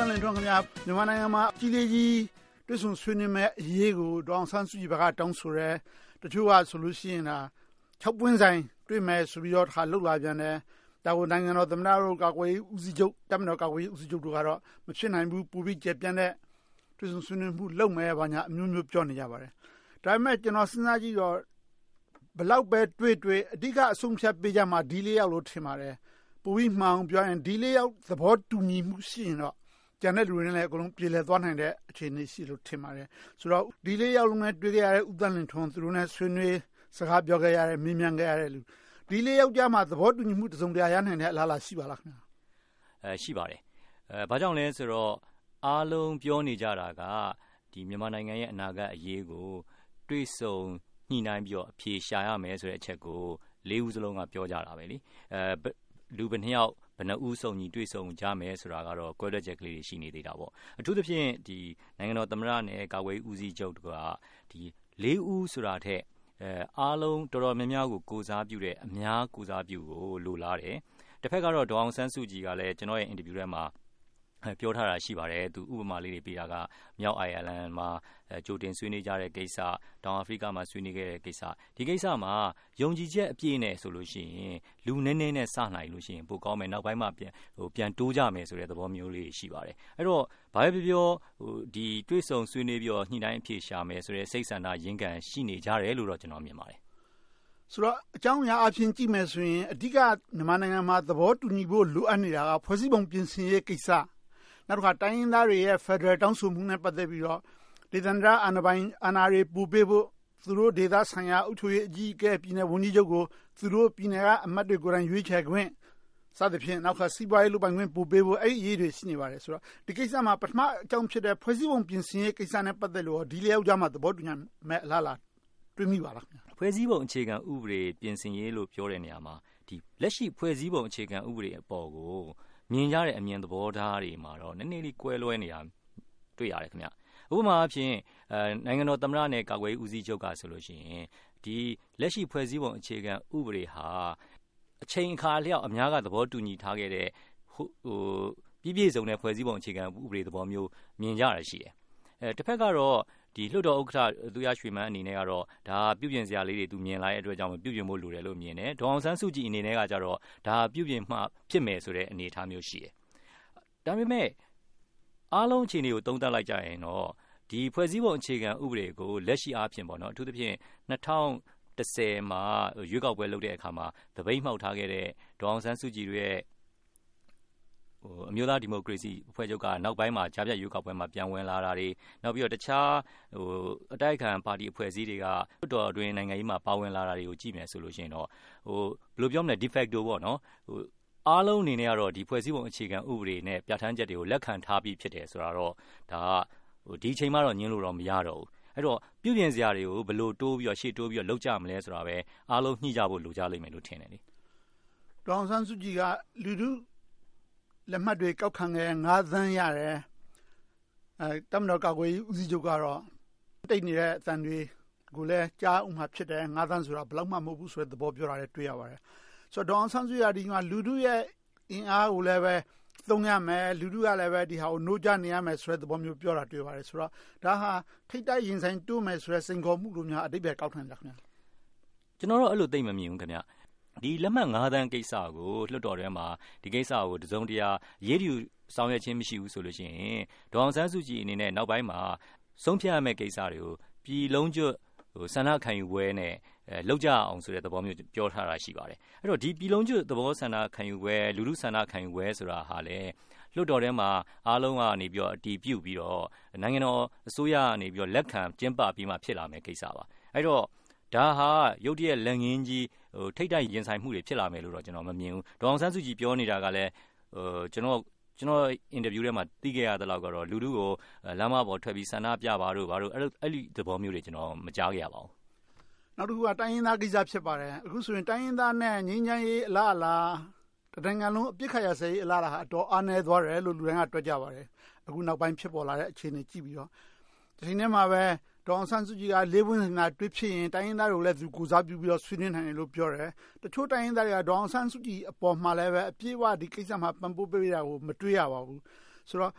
လင်ထွန်းခင်ဗျာမြန်မာနိုင်ငံမှာကြီးလေးကြီးတွေ့ဆုံဆွေးနွေးမဲ့အရေးကိုဒေါအောင်ဆန်းစုကြည်ဘက်ကတောင်းဆိုရဲတချို့ကဆိုလို့ရှိရင်6ပွင့်ဆိုင်တွေ့မယ်ဆိုပြီးတော့တစ်ခါလှုပ်လာပြန်တယ်ဒါကိုနိုင်ငံတော်သမ္မတတို့ကာကွယ်ဦးစီးချုပ်တပ်မတော်ကာကွယ်ဦးစီးချုပ်တို့ကတော့မဖြစ်နိုင်ဘူးပူပြီးကြပြန့်တဲ့တွေ့ဆုံဆွေးနွေးမှုလုပ်မယ်ဘာညာအမျိုးမျိုးပြောနေကြပါတယ်ဒါပေမဲ့ကျွန်တော်စဉ်းစားကြည့်တော့ဘလောက်ပဲတွေ့အဓိကအဆုံးဖြတ်ပေးကြမှာဒီ၄ယောက်လို့ထင်ပါတယ်ပူပြီးမှောင်ပြောရင်ဒီ၄ယောက်သဘောတူညီမှုရှိရင်တော့ကျန်တဲ့လူတွေနဲ့လည်းအကုန်လုံးပြည်လည်သွားနိုင်တဲ့အခြေအနေရှိလို့ထင်ပါတယ်ဆိုတော့ဒီ၄ယောက်လုံးနဲ့တွေ့ခဲ့ရတဲ့ဦးသန်းလွင်ထွန်းသူတို့နဲ့ဆွေးနွေးစကားပြောခဲ့ရတဲ့မေးမြန်းခဲ့ရတဲ့လူဒီ၄ယောက်ကြားမှာသဘောတူညီမှုတစုံတရာရနိုင်တဲ့အလားအလာရှိပါလားခင်ဗျာရှိပါတယ်ဘာကြောင့်လဲဆိုတော့အားလုံးပြောနေကြတာကဒီမြန်မာနိုင်ငံရဲ့အနာဂတ်အရေးကိုတွေ့ဆုံညှိနှိုင်းပြီးတော့အဖြေရှာရမယ်ဆိုတဲ့အချက်ကို၄ဦးစလုံးကပြောကြတာပဲလေလူဘယ်နှစ်ယောက်ဘယ်နှဦးစုံညီတွေ့ဆုံကြမယ်ဆိုတာကတော့ကွဲလွဲချက်ကလေးတွေရှိနေသေးတာပေါ့အထူးသဖြင့်ဒီနိုင်ငံတော်သမ္မတနဲ့ကာကွယ်ဦးစီးချုပ်တို့ကဒီ၄ဦးဆိုတာထက်အားလုံးတော်တော်များများကိုကိုစားပြုတဲ့အများကိုစားပြုကိုလိုလားတယ်တစ်ဖက်ကတော့ဒေါအောင်ဆန်းစုကြည်ကလည်းကျွန်တော်ရဲ့အင်တာဗျူးထဲမှာပြောထားတာရှိပါတယ်သူဥပမာလေးတွေပေးတာကမြောက်အိုင်ယာလန်မှာကြိုတင်ဆွေးနွေးကြတဲ့ကိစ္စတောင်အာဖရိကမှာဆွေးနွေးခဲ့တဲ့ကိစ္စဒီကိစ္စမှာယုံကြည်ချက်အပြည့်နဲ့ဆိုလို့ရှိရင်လူနည်းနည်းနဲ့စနိုင်လို့ရှိရင်ပိုကောင်းမယ်နောက်ပိုင်းမှာပြန်တိုးကြမယ်ဆိုတဲ့သဘောမျိုးလေးရှိပါတယ်အဲ့တော့ဘာပဲပြောဒီတွေ့ဆုံဆွေးနွေးပြီးတော့ညှိနှိုင်းအဖြေရှာမယ်ဆိုတဲ့စိတ်ဆန္ဒရင်းကန်ရှိနေကြတယ်လို့တော့ကျွန်တော်မြင်ပါတယ်ဆိုတော့အကြောင်းအရာအဖြစ်ကြည့်မယ်ဆိုရင်အဓိကမြန်မာနိုင်ငံမှာသဘောတူညီဖို့လိုအပ်နေတာကဖွဲ့စည်းပုံပြင်ဆင်ရေးကိစ္စနောက်တစ်ခါတိုင်းရင်းသားတွေရဲ့ Federal တောင်းဆိုမှုနဲ့ပတ်သက်ပြီးတော့ဒေသန္တရအာဏာတွေပူပေးဖို့သူတို့ဒေသဆိုင်ရာအုပ်ချုပ်ရေးအကြီးအကဲပြည်နယ်ဝန်ကြီးချုပ်ကိုသူတို့ပြည်နယ်ကအမတ်တွေကိုယ်တိုင်ရွေးချယ်ခွင့်စသဖြင့်နောက်ကစီးပွားရေးလူပိုင်ခွင့်ပူပေးဖို့အဲ့ဒီအရေးတွေရှိနေပါတယ်ဆိုတော့ဒီကိစ္စမှာပထမအကြောင်းဖြစ်တဲ့ဖွဲ့စည်းပုံပြင်ဆင်ရေးကိစ္စနဲ့ပတ်သက်လို့ဒီလျောက်ကြမှာသဘောတူညီမဲ့အလားလားတွေးမိပါလားခင်ဗျာဖွဲ့စည်းပုံအခြေခံဥပဒေပြင်ဆင်ရေးလို့ပြောတဲ့နေရာမှာဒီလက်ရှိဖွဲ့စည်းပုံအခြေခံဥပဒေအပေါ်ကိုမြင်ကြတဲ့အမြင်သဘောထားတွေမှာတော့နည်းနည်းလေးကွဲလွဲနေတာတွေ့ရတယ်ခင်ဗျဥပမာအဖြစ်နိုင်ငံတော်သမ္မတနဲ့ကာကွယ်ဦးစီးချုပ်ကဆိုလို့ရှိရင်ဒီလက်ရှိဖွဲ့စည်းပုံအခြေခံဥပဒေဟာအချိန်အခါလျောက်အများကသဘောတူညီထားခဲ့တဲ့ပြည့်စုံတဲ့ဖွဲ့စည်းပုံအခြေခံဥပဒေသဘောမျိုးမြင်ကြရရှိတယ်တစ်ဖက်ကတော့ဒီလွှတ်တော်ဥက္ကဋ္ဌသူရရွှေမန်းအနေနဲ့ကတော့ဒါပြုပြင်စရာလေးတွေသူမြင်လာတဲ့အတွက်ကြောင့်ပြုပြင်ဖို့လိုတယ်လို့မြင်တယ်ဒေါအောင်ဆန်းစုကြည်အနေနဲ့ကကြတော့ဒါပြုပြင်မှဖြစ်မယ်ဆိုတဲ့အနေအထားမျိုးရှိတယ်ဒါပေမဲ့အားလုံးအခြေအနေကိုသုံးသပ်လိုက်ကြရင်တော့ဒီဖွဲ့စည်းပုံအခြေခံဥပဒေကိုလက်ရှိအားဖြင့်ပေါ့နော်အထူးသဖြင့်2010မှာရွေးကောက်ပွဲလုပ်တဲ့အခါမှာတပိတ်မှောက်ထားခဲ့တဲ့ဒေါအောင်ဆန်းစုကြည်ရဲ့အမျိုးသားဒီမိုကရေစီအဖွဲ့ချုပ်ကနောက်ပိုင်းမှာကြားဖြတ်ရွေးကောက်ပွဲမှာပြန်ဝင်လာတာတွေနောက်ပြီးတော့တခြားအတိုက်အခံပါတီအဖွဲ့အစည်းတွေကလွှတ်တော်အတွင်းနိုင်ငံရေးမှာပါဝင်လာတာတွေကိုကြည့်မယ်ဆိုလို့ရှိရင်တော့ဘယ်လိုပြောမလဲ de facto ပေါ့နော်အားလုံးအနေနဲ့ကတော့ဒီဖွဲ့စည်းပုံအခြေခံဥပဒေနဲ့ပြဋ္ဌာန်းချက်တွေကိုလက်ခံထားပြီးဖြစ်တယ်ဆိုတာတော့ဒါကဒီအချိန်မှတော့ညှင်းလို့တော့မရတော့ဘူးအဲ့တော့ပြုပြင်စရာတွေကိုဘယ်လိုတိုးပြီးတော့ရှေ့တိုးပြီးတော့လုပ်ကြမလဲဆိုတာပဲအားလုံးညှိကြဖို့လိုကြလိမ့်မယ်လို့ထင်တယ်လေဒေါအောင်ဆန်းစုကြည်ကလူထုလက်မှတ်တွေကောက်ခံခဲ့9သန်းရတယ်တပ်မတော်ကာကွယ်ဦးစီးချုပ်ကတော့တိတ်နေတဲ့အတန်တွေကိုလည်းကြားဥမှာဖြစ်တယ်9သန်းဆိုတာဘယ်လောက်မှမဟုတ်ဘူးဆိုတဲ့သဘောပြောတာလည်းတွေ့ရပါတယ်ဆိုတော့ဒေါအောင်ဆန်းစုကြည်ကဒီမှာလူထုရဲ့အင်အားကိုလည်းပဲသုံးရမယ်လူထုကလည်းပဲဒီဟာကိုနှိုးကြနေရမယ်ဆိုတဲ့သဘောမျိုးပြောတာတွေ့ပါတယ်ဆိုတော့ဒါဟာထိတ်တိုက်ရင်ဆိုင်တိုးမယ်ဆိုတဲ့စိန်ခေါ်မှုလိုများအတိတ်ပဲကောက်ခံကြခင်ဗျာကျွန်တော်တော့အဲ့လိုသိမမြင်ဘူးခင်ဗျာဒီလက်မှတ်9သန်းကိစ္စကိုလွှတ်တော်ထဲမှာဒီကိစ္စကိုတစုံတရာရေးယူဆောင်ရွက်ခြင်းမရှိဘူးဆိုလို့ရှိရင်ဒေါအောင်ဆန်းစုကြည်အနေနဲ့နောက်ပိုင်းမှာဆုံးဖြတ်ရမယ့်ကိစ္စတွေကိုပြည်လုံးကျွတ်ဆန္ဒခံယူပွဲနဲ့လောက်ကြအောင်ဆိုတဲ့သဘောမျိုးပြောထားတာရှိပါတယ်အဲ့တော့ဒီပြည်လုံးကျွတ်သဘောဆန္ဒခံယူပွဲလူထုဆန္ဒခံယူပွဲဆိုတာဟာလေလွှတ်တော်ထဲမှာအားလုံးကနေပြီးတော့အတည်ပြုပြီးတော့နိုင်ငံတော်အစိုးရကနေပြီးတော့လက်ခံကျင်းပပြီးမှဖြစ်လာမယ့်ကိစ္စပါအဲ့တော့ဒါဟာရုတ်တရက်လက်ငင်းကြီးထိတ်တိုက်ရင်ဆိုင်မှုတွေဖြစ်လာမယ်လို့တော့ကျွန်တော်မမြင်ဘူးဒေါအောင်ဆန်းစုကြည်ပြောနေတာကလည်းကျွန်တော်အင်တာဗျူးထဲမှာသိခဲ့ရတဲ့လောက်ကတော့လူထုကိုလမ်းမပေါ်ထွက်ပြီးဆန္ဒပြပါတို့ဘာတို့အဲ့ဒီသဘောမျိုးတွေကျွန်တော်မကြားခဲ့ရပါဘူးနောက်တစ်ခုကတိုင်းရင်းသားကိစ္စဖြစ်ပါတယ်အခုဆိုရင်တိုင်းရင်းသားနဲ့ငြိမ်းချမ်းရေးအလားအလာတနိုင်ငံလုံးအပြစ်ခတ်ရစေးအလားအလာဟာအတော်အားနည်းသွားတယ်လို့လူတိုင်းကတွက်ကြပါတယ်အခုနောက်ပိုင်းဖြစ်ပေါ်လာတဲ့အခြေအနေကြည့်ပြီးတော့ဒီချိန်ထဲမှာပဲဒေါအောင်ဆန်းစုကြည်ကလေးပွင့်စင်တာတွေ့ဖြစ်ရင်တိုင်းရင်းသားတွေကိုလည်းသူကူစားပြုပြီးတော့ဆွေးနွေးနိုင်တယ်လို့ပြောတယ်တချို့တိုင်းရင်းသားတွေကဒေါအောင်ဆန်းစုကြည်အပေါ်မှာလည်းပဲအပြည့်အဝဒီကိစ္စမှာပံ့ပိုးပေးတာကိုမတွေ့ရပါဘူးဆိုတော့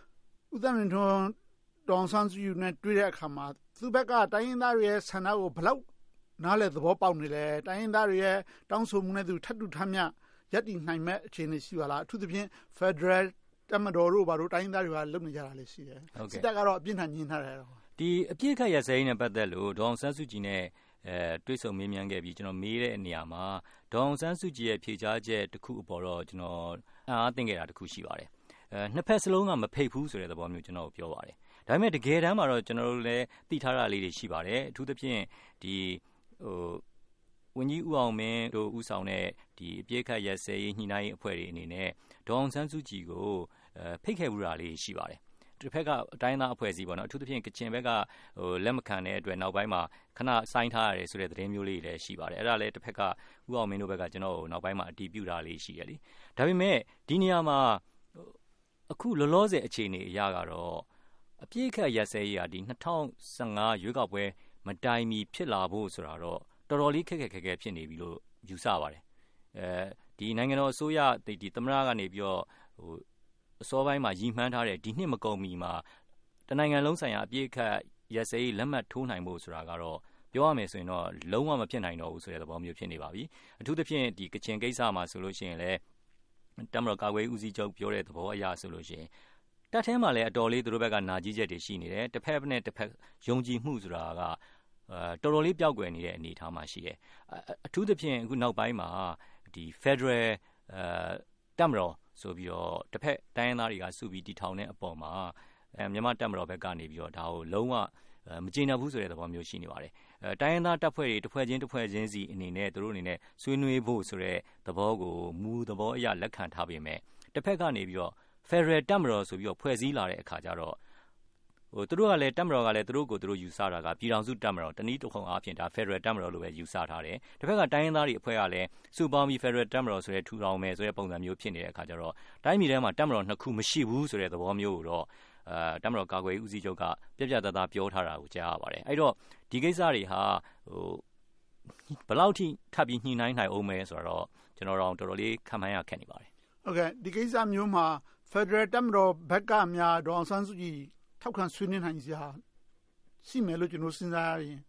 ဦးသန်းလွင်ထွန်းဒေါ်အောင်ဆန်းစုကြည်နဲ့တွေ့တဲ့အခါမှာသူ့ဘက်ကတိုင်းရင်းသားတွေရဲ့ဆန္ဒကိုဘယ်လောက်နားလည်သဘောပေါက်နေလဲတိုင်းရင်းသားတွေရဲ့တောင်းဆိုမှုနဲ့သူထပ်တူထပ်မျှရပ်တည်နိုင်မဲ့အခြေအနေရှိပါလားအထူးသဖြင့် Federal တပ်မတော်တို့ဘာလို့တိုင်းရင်းသားတွေကလုပ်နေကြတာလဲရှိတယ်စစ်တပ်ကတော့အပြင်းထန်ညှင်းထားတယ်ဒီအပြစ်ခတ်ရစဲနဲ့ပတ်သက်လို့ဒေါ်အောင်ဆန်းစုကြည်နဲ့တွေ့ဆုံမေးမြန်းခဲ့ပြီးကျွန်တော်မေးတဲ့နေရာမှာဒေါ်အောင်ဆန်းစုကြည်ရဲ့ဖြေကြားချက်တစ်ခုအပေါ်တော့ကျွန်တော်အားသိခဲ့တာတစ်ခုရှိပါတယ်နှစ်ဖက်စလုံးကမဖိတ်ဘူးဆိုတဲ့သဘောမျိုးကျွန်တော်ပြောပါတယ်ဒါပေမဲ့တကယ်တမ်းမှာတော့ကျွန်တော်တို့လည်းသိထားတာလေးတွေရှိပါတယ်အထူးသဖြင့်ဒီဝန်ကြီးဦးအောင်မင်းတို့ဦးဆောင်တဲ့ဒီအပြစ်ခတ်ရစဲညှိနှိုင်းအဖွဲ့တွေအနေနဲ့ဒေါ်အောင်ဆန်းစုကြည်ကိုဖိတ်ခဲ့မှုတာလေးရှိပါတယ်တစ်ဖက်ကအတိုင်းသားအဖွဲ့အစည်းပေါ့နော်အထူးသဖြင့်ကချင်ဘက်ကလက်မခံတဲ့အတွက်နောက်ပိုင်းမှာခဏဆိုင်းထားရတယ်ဆိုတဲ့သတင်းမျိုးလေးတွေလည်းရှိပါတယ်အဲ့ဒါလည်းတစ်ဖက်ကဦးအောင်မင်းတို့ဘက်ကကျွန်တော်တို့နောက်ပိုင်းမှာအတည်ပြုတာလေးရှိတယ်လीဒါပေမဲ့ဒီနေရာမှာအခုလောလောဆယ်အခြေအနေအရကတော့အပြည့်အခက်ရစဲရေးကဒီ2015ရွေးကောက်ပွဲမတိုင်မီဖြစ်လာဖို့ဆိုတာတော့တော်တော်လေးခက်ခဲဖြစ်နေပြီလို့ယူဆပါတယ်ဒီနိုင်ငံတော်အစိုးရဒီသမ္မတကနေပြီးတော့အစောပိုင်းမှာရည်မှန်းထားတဲ့ဒီနှစ်မကုန်မီမှာတနိုင်ငံလုံးဆိုင်ရာအပြည့်အခက်ရစဲရေးလက်မှတ်ထိုးနိုင်ဖို့ဆိုတာကတော့ပြောရမယ်ဆိုရင်တော့လုံးဝမဖြစ်နိုင်တော့ဘူးဆိုတဲ့သဘောမျိုးဖြစ်နေပါပြီအထူးသဖြင့်ဒီကချင်ကိစ္စမှာဆိုလို့ရှိရင်လည်းတပ်မတော်ကာကွယ်ဦးစီးချုပ်ပြောတဲ့သဘောအရဆိုလို့ရှိရင်တပ်ထဲမှာလည်းအတော်လေးသူတို့ဘက်ကနာကြီးချက်တွေရှိနေတယ်တစ်ဖက်နဲ့တစ်ဖက်ယုံကြည်မှုဆိုတာကတော်တော်လေးပျောက်ကွယ်နေတဲ့အနေအထားမှာရှိတယ်အထူးသဖြင့်အခုနောက်ပိုင်းမှာဒီ Federal တပ်မတော်ဆိုပြီးတော့တစ်ဖက်တိုင်းရင်းသားတွေကစုပြီးတီထောင်တဲ့အပေါ်မှာမြန်မာတပ်မတော်ဘက်ကနေပြီးတော့ဒါကိုလုံးဝမကျေနပ်ဘူးဆိုတဲ့သဘောမျိုးရှိနေပါတယ်တိုင်းရင်းသားတပ်ဖွဲ့တွေတစ်ဖွဲ့ချင်းစီအနေနဲ့သူတို့အနေနဲ့ဆွေးနွေးဖို့ဆိုတဲ့သဘောကိုမူသဘောအရလက်ခံထားပေမဲ့တစ်ဖက်ကနေပြီးတော့ Federal တပ်မတော်ဆိုပြီးတော့ဖွဲ့စည်းလာတဲ့အခါကျတော့သူတို့ကလည်းတပ်မတော်ကလည်းသူတို့ကိုသူတို့ယူဆတာကပြည်ထောင်စုတပ်မတော်တနည်းတစ်ခုအားဖြင့်ဒါ Federal တပ်မတော်လို့ပဲယူဆထားတယ်တစ်ဖက်ကတိုင်းရင်းသားတွေအဖွဲ့ကလည်းစုပေါင်းပြီး Federal တပ်မတော်ဆိုတဲ့ထူထောင်မယ်ဆိုတဲ့ပုံစံမျိုးဖြစ်နေတဲ့အခါကျတော့တိုင်းပြည်ထဲမှာတပ်မတော်နှစ်ခုမရှိဘူးဆိုတဲ့သဘောမျိုးကိုတော့တပ်မတော်ကာကွယ်ဦးစီးချုပ်ကပြပြသားသားပြောထားတာကိုကြားရပါတယ်အဲ့တော့ဒီကိစ္စတွေဟာဘယ်လောက်ထိထပ်ပြီးညှိနှိုင်းနိုင်အောင်မယ်ဆိုတော့ကျွန်တော်တို့တော်တော်လေးခံမှန်းရခက်နေပါတယ်ဟုတ်ကဲ့ဒီကိစ္စမျိုးမှာ Federal တပ်မတော်ဘက်ကများဒေါ်အောင်ဆန်းစုကြည်ထောက်ခံဆွေးနွေးနိုင်စရာရှိမယ်လို့ကျွန်တော်စဉ်းစားရရင်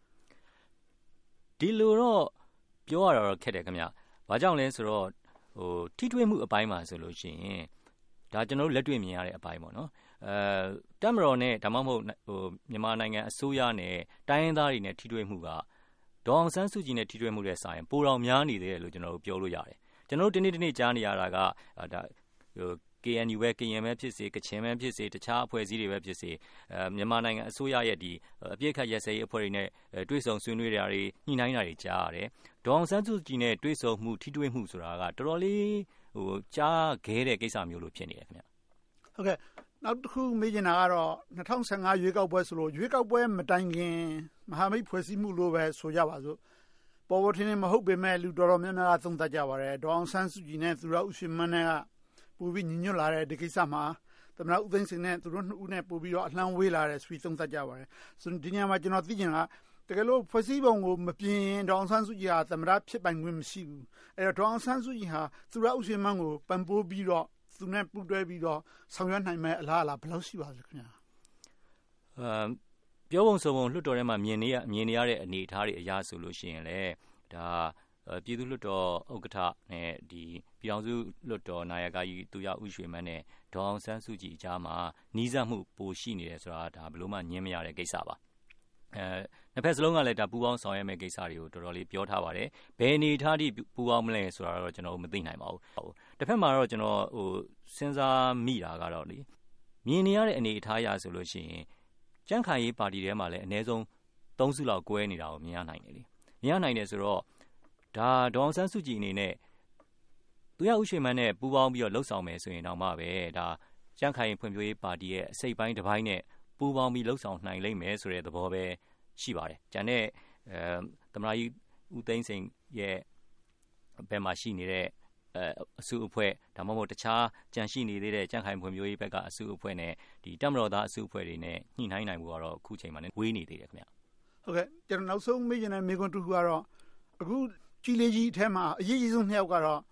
ဒီလိုတော့ပြောရတော့ခက်တယ်ခင်ဗျ။ဘာကြောင့်လဲဆိုတော့ထိတွေ့မှုအပိုင်းမှာဆိုလို့ရှိရင်ဒါကျွန်တော်တို့လက်တွေ့မြင်ရတဲ့အပိုင်းပေါ့နော်။တပ်မတော်နဲ့ဒါမှမဟုတ်မြန်မာနိုင်ငံအစိုးရနဲ့တိုင်းရင်းသားတွေနဲ့ထိတွေ့မှုကဒေါ်အောင်ဆန်းစုကြည်နဲ့ထိတွေ့မှုတဲ့ဆိုင်ပိုတော်များနေတယ်လို့ကျွန်တော်တို့ပြောလို့ရတယ်။ကျွန်တော်တို့ဒီနေ့ကြားနေရတာကဒါKNU ပဲကရင်ပဲဖြစ်စေကချင်ပဲဖြစ်စေတခြားအဖွဲ့အစည်းတွေပဲဖြစ်စေမြန်မာနိုင်ငံအစိုးရရဲ့ဒီအပြည့်အခက်ရစဲရေးအဖွဲ့တွေနဲ့တွေ့ဆုံဆွေးနွေးတာတွေညှိနှိုင်းတာတွေကြားရတယ်။ဒေါ်အောင်ဆန်းစုကြည်နဲ့တွေ့ဆုံမှုထိတွေ့မှုဆိုတာကတော်တော်လေးကြားခဲတဲ့ကိစ္စမျိုးလို့ဖြစ်နေတယ်ခင်ဗျ။ဟုတ်ကဲ့နောက်တစ်ခုမေးချင်တာကတော့2015ရွေးကောက်ပွဲဆိုလို့ရွေးကောက်ပွဲမတိုင်ခင်မဟာမိတ်ဖွဲ့စည်းမှုလို့ပဲဆိုကြပါစို့။ပေါ်ပေါ်ထင်ထင်မဟုတ်ပေမဲ့လူတော်တော်များများကသုံးသပ်ကြပါတယ်။ဒေါ်အောင်ဆန်းစုကြည်နဲ့သူရဦးရွှေမန်းနဲ့ကပိုပြီးညညွတ်လာတဲ့ဒီကိစ္စမှာသမ္မတဦးသိန်းစိန်နဲ့သူတို့နှစ်ဦးနဲ့ပို့ပြီးတော့အလှမ်းဝေးလာတဲ့ဆွေးသုံးသပ်ကြပါတယ်ဆိုတော့ဒီညမှာကျွန်တော်သိချင်တာတကယ်လို့ဖွဲ့စည်းပုံကိုမပြင်ဒေါ်အောင်ဆန်းစုကြည်ဟာသမ္မတဖြစ်ပိုင်ခွင့်မရှိဘူးအဲ့တော့ဒေါ်အောင်ဆန်းစုကြည်ဟာသူရဦးရွှေမန်းကိုပံ့ပိုးပြီးတော့သူနဲ့ပူးတွဲပြီးတော့ဆောင်ရွက်နိုင်မဲ့အလားအလာဘယ်လောက်ရှိပါလဲခင်ဗျာပြောပုံဆိုပုံလွှတ်တော်ထဲမှာမြင်နေရတဲ့အနေအထားတွေအရာဆိုလို့ရှိရင်လေဒါပြည်သူ့လွှတ်တော်ဥက္ကဋ္ဌနဲ့ဒီပြည်ထောင်စုလွှတ်တော်နာယကကြီးသူရဦးရွှေမန်းနဲ့ဒေါ်အောင်ဆန်းစုကြည်အကြားမှာနီးစပ်မှုပိုရှိနေတယ်ဆိုတာဒါဘယ်လို့မှညင်းမရတဲ့ကိစ္စပါနှစ်ဖက်စလုံးကလည်းဒါပူပေါင်းဆောင်ရွက်မဲ့ကိစ္စတွေကိုတော်တော်လေးပြောထားပါတယ်ဘယ်အနေထားထိပူပေါင်းမလဲဆိုတာတော့ကျွန်တော်မသိနိုင်ပါဘူးတစ်ဖက်မှာတော့ကျွန်တော်စဉ်းစားမိတာကတော့လေမြင်နေရတဲ့အနေအထားအရဆိုလို့ရှိရင်ကြံ့ခိုင်ရေးပါတီထဲမှာလည်းအနည်းဆုံး3စုလောက်ကွဲနေတာကိုမြင်ရနိုင်တယ်လေမြင်ရနိုင်တယ်ဆိုတော့ဒါဒေါ်အောင်ဆန်းစုကြည်အနေနဲ့သူရဦးရွှေမန်းနဲ့ပူးပေါင်းပြီးတော့လှုပ်ဆောင်မယ်ဆိုရင်တော့မှပဲဒါကြံ့ခိုင်ရေးဖွံ့ဖြိုးရေးပါတီရဲ့အစိတ်ပိုင်းတစ်ပိုင်းနဲ့ပူးပေါင်းပြီးလှုပ်ဆောင်နိုင်လိမ့်မယ်ဆိုတဲ့သဘောပဲရှိပါတယ်။ကျန်တဲ့သမ္မတကြီးဦးသိန်းစိန်ရဲ့ဘက်မှာရှိနေတဲ့အစုအဖွဲ့ဒါမှမဟုတ်တခြားကြံရှိနေသေးတဲ့ကြံ့ခိုင်ဖွံ့ဖြိုးရေးဘက်ကအစုအဖွဲ့နဲ့ဒီတပ်မတော်သားအစုအဖွဲ့တွေနဲ့ညှိနှိုင်းနိုင်မှုကတော့အခုချိန်မှာဝေးနေသေးတယ်ခင်ဗျ။ဟုတ်ကဲ့ကျွန်တော်နောက်ဆုံးမေးချင်တဲ့မေးခွန်းတစ်ခုကတော့အခုကြီးလေးကြီးအထက်မှာအရေးကြီးဆုံးနှစ်ယောက်ကတော့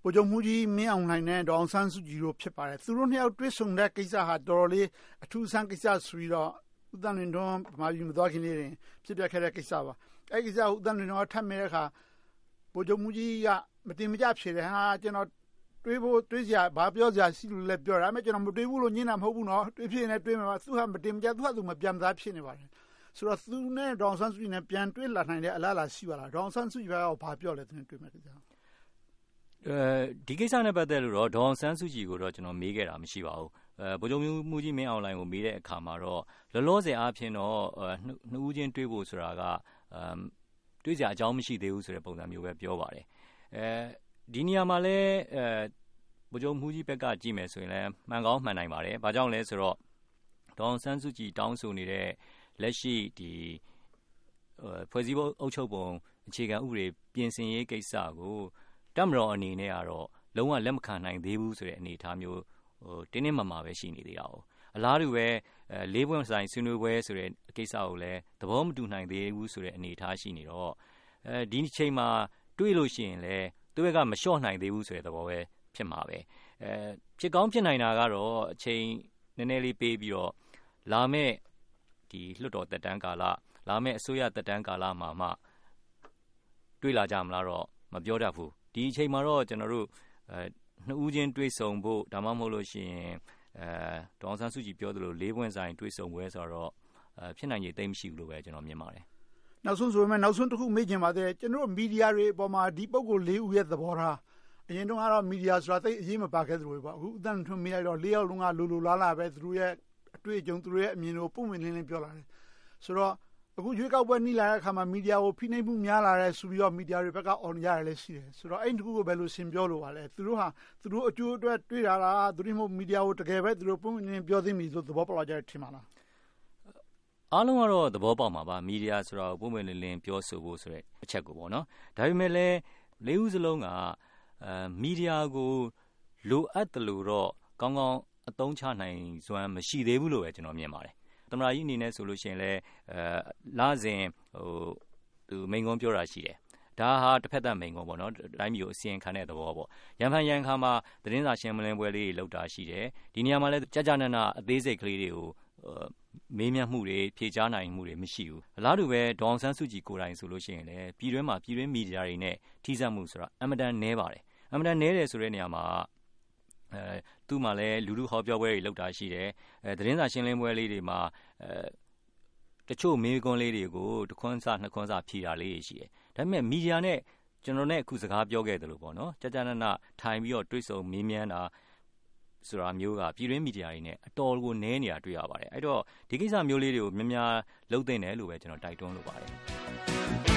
ဗိုလ်ချုပ်မှူးကြီးမင်းအောင်လှိုင်နဲ့ဒေါ်အောင်ဆန်းစုကြည်တို့ဖြစ်ပါတယ်သူတို့နှစ်ယောက်တွေ့ဆုံတဲ့ကိစ္စဟာတော်တော်လေးအထူးဆန်းကိစ္စဆိုပြီးတော့ဦးသန်းလွင်ထွန်းဗမာပြည်မသွားခင်လေးတွင်ဖြစ်ပျက်ခဲ့တဲ့ကိစ္စပါအဲဒီကိစ္စကိုဦးသန်းလွင်ထွန်းကထပ်မဲ့တဲ့အခါဗိုလ်ချုပ်မှူးကြီးကမတင်မကျဖြေတယ်ဟာကျွန်တော်တွေးစရာဘာပြောစရာရှိလို့လဲပြောတာအဲ့မဲ့ကျွန်တော်မတွေးဘူးလို့ညင်းတာမဟုတ်ဘူးနော်တွေးဖြစ်နေတွေးမှာပါသူကမတင်မကျသူကသူမပြန်သားဖြစ်နေပါတယ်ဆိုတော့သူနဲ့ဒေါ်အောင်ဆန်းစုကြည်နဲ့ပြန်တွေ့လာနိုင်တဲ့အလားအလာရှိပါလားဒေါ်အောင်ဆန်းစုကြည်ကဘာပြောလဲသူနဲ့တွေ့မဲ့ကိစ္စဒီကိစ္စနဲ့ပတ်သက်လို့တော့ဒေါ်အောင်ဆန်းစုကြည်ကိုတော့ကျွန်တော်မေးခဲ့တာမရှိပါဘူးဗိုလ်ချုပ်မှူးကြီးမင်းအောင်လှိုင်ကိုမေးတဲ့အခါမှာတော့လောလောဆယ်အားဖြင့်တော့နှစ်ဦးချင်းတွေ့ဖို့ဆိုတာကတွေ့ကြအကြောင်းမရှိသေးဘူးဆိုတဲ့ပုံစံမျိုးပဲပြောပါတယ်ဒီနေရာမှာလည်းဗိုလ်ချုပ်မှူးကြီးဘက်ကကြည့်မယ်ဆိုရင်လည်းမှန်ကောင်းမှန်နိုင်ပါတယ်ဘာကြောင့်လဲဆိုတော့ဒေါ်အောင်ဆန်းစုကြည်တောင်းဆိုနေတဲ့လက်ရှိဒီဖွဲ့စည်းပုံအုပ်ချုပ်ပုံအခြေခံဥပဒေပြင်ဆင်ရေးကိစ္စကိုတပ်မတော်အနေနဲ့ကတော့လုံးဝလက်မခံနိုင်သေးဘူးဆိုတဲ့အနေအထားမျိုးတင်းတင်းမာမာပဲရှိနေသေးတာ哦အလားတူပဲလေးပွင့်ဆိုင်ဆွေးနွေးပွဲဆိုတဲ့ကိစ္စကိုလည်းသဘောမတူနိုင်သေးဘူးဆိုတဲ့အနေအထားရှိနေတော့ဒီအချိန်မှာတွေ့လို့ရှိရင်လည်းသူကမလျှော့နိုင်သေးဘူးဆိုတဲ့သဘောပဲဖြစ်မှာပဲဖြစ်ကောင်းဖြစ်နိုင်တာကတော့အချိန်နည်းနည်းလေးပေးပြီးတော့လာမယ့်ဒီလွှတ်တော်သက်တမ်းကာလလာမယ့်အစိုးရသက်တမ်းကာလမှာမှတွေ့လာကြမလားတော့မပြောတတ်ဘူးဒီအချိန်မှာတော့ကျွန်တော်တို့နှစ်ဦးချင်းတွေ့ဆုံဖို့ဒါမှမဟုတ်လို့ရှိရင်ဒေါ်အောင်ဆန်းစုကြည်ပြောသလိုလေးပွင့်ဆိုင်တွေ့ဆုံပွဲဆိုတော့ဖြစ်နိုင်ရေးသိမရှိဘူးလို့ပဲကျွန်တော်မြင်ပါတယ်နောက်ဆုံးဆိုပေမဲ့နောက်ဆုံးတစ်ခုမေးချင်ပါတယ်ကျွန်တော်တို့မီဒီယာတွေအပေါ်မှာဒီပုံကို၄ဦးရဲ့သဘောထားအရင်တုန်းကတော့မီဒီယာဆိုတာသိအရေးမပါခဲ့သလိုပဲပေါ့အခုအတန်းထွန်းမေးလိုက်တော့၄ယောက်လုံးကလိုလားလာပဲသူတို့ရဲ့အတွေ့အကြုံသူတို့ရဲ့အမြင်ကိုပုံမှန်လင်းလင်းပြောလာတယ်ဆိုတော့အခုရွေးကောက်ပွဲနှီးလာတဲ့အခါမှာမီဒီယာကိုဖိနှိပ်မှုများလာတယ်ဆိုပြီးတော့မီဒီယာတွေဘက်ကအော်ရတယ်လည်းရှိတယ်ဆိုတော့အဲ့ဒီတစ်ခုကိုဘယ်လိုရှင်းပြောလို့ပါလဲသူတို့ဟာသူတို့အကျိုးအတွက်တွေ့တာလားသူတို့မီဒီယာကိုတကယ်ပဲသူတို့ပုံမှန်ပြောသိမိဆိုသဘောပေါက်လာကြတယ်ထင်ပါလားအားလုံးကတော့သဘောပေါက်မှာပါမီဒီယာဆိုတော့ပုံမှန်လင်းလင်းပြောဆိုဖို့ဆိုတဲ့အချက်ကိုပေါ့နော်ဒါပေမဲ့လည်းလေးဦးစလုံးကမီဒီယာကိုလိုအပ်တယ်လို့တော့ကောင်းကောင်းအသုံးချနိုင်စွမ်းမရှိသေးဘူးလို့ပဲကျွန်တော်မြင်ပါတယ်သမ္မတကြီးအနေနဲ့ဆိုလို့ရှိရင်လည်းလာစဉ်သူမိန်ကုန်းပြောတာရှိတယ်ဒါဟာတစ်ဖက်သက်မိန်ကုန်းပေါ့နော်တိုင်းမျိုးအစီရင်ခံတဲ့သဘောပေါ့ရန်ဖန်ရန်ခါမှာသတင်းစာရှင်းလင်းပွဲလေးတွေလုပ်တာရှိတယ်ဒီနေရာမှာလည်းကြာနနာအသေးစိတ်ကလေးတွေကိုမေးမြန်းမှုတွေဖြေကြားနိုင်မှုတွေမရှိဘူးအလားတူပဲဒေါ်အောင်ဆန်းစုကြည်ကိုယ်တိုင်ဆိုလို့ရှိရင်လည်းပြည်တွင်းမီဒီယာတွေနဲ့ထိစပ်မှုဆိုတာအင်မတန်နည်းပါတယ်အင်မတန်နည်းတယ်ဆိုတဲ့နေရာမှာသူ့မှာလည်းလူထုဟောပြောပွဲတွေလုပ်တာရှိတယ်သတင်းစာရှင်းလင်းပွဲလေးတွေမှာတချို့မေးခွန်းလေးတွေကိုတစ်ခွန်းစနှစ်ခွန်းစဖြေတာလေးရှိတယ်ဒါပေမဲ့မီဒီယာနဲ့ကျွန်တော်နဲ့အခုစကားပြောခဲ့တယ်လို့ပေါ့နော်ကြာနနာထိုင်ပြီးတော့တွေ့ဆုံမေးမြန်းတာဆိုတာမျိုးကပြည်တွင်းမီဒီယာတွေနဲ့အတော်ကိုနည်းနေတာတွေ့ရပါတယ်အဲ့တော့ဒီကိစ္စမျိုးလေးတွေကိုများများလုပ်သင့်တယ်လို့ပဲကျွန်တော်တိုက်တွန်းလိုပါတယ်